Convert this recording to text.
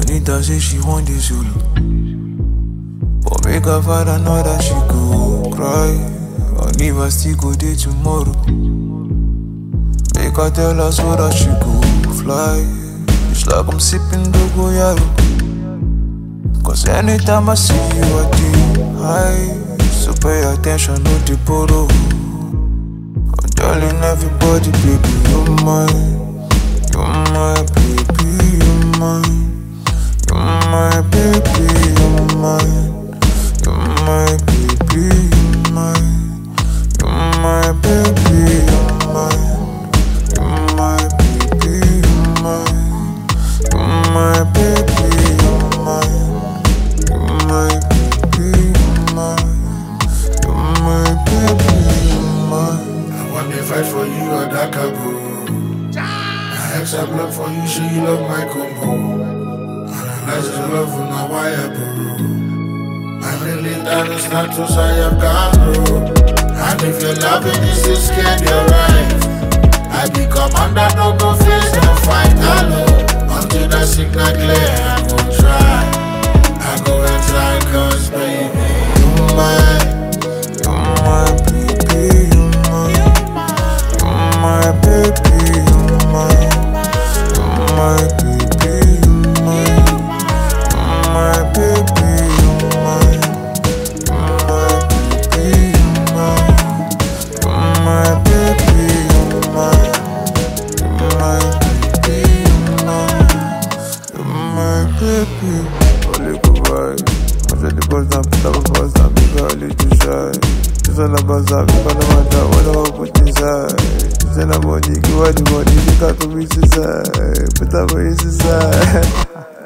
Bonita say she want the solo, but make her father know that she go cry. And if I still go there tomorrow, make her tell us so that she go fly. It's like I'm sipping dogoyaro, cause anytime I see you I dey high. So pay attention, no dey borrow. I'm telling everybody, baby, you're mine. You're my baby, you're mine. You're my baby, you're mine. You're my baby, you're mine. You're my baby, you're mine. You're my baby, you're mine. You're my baby, you're mine. You're my baby, you're mine. You're my baby, you're mine. I want to fight for you, or that can go. I ex blood for you, so you love my combo. Analyze your love for my wire, bro. I'm really down the status I have gone through. And if your loving is so scared, you're right. I be commander, no go face, no fight alone. Until the signal clear, I go try. I go and try, cause baby, you're mine. You're my baby, you're mine. You're my baby, you're mine. You're my baby, you're mine. You're my baby, you're mine. You're my baby, you're mine. You're my baby, you're mine. You're my baby, you're mine. You're my baby. Only go right. I said the buzz down, put up a buzz down, big girl, too shy. It's all about that, because no matter what I put inside. It's all about the body, you got to reach inside. Put up a inside.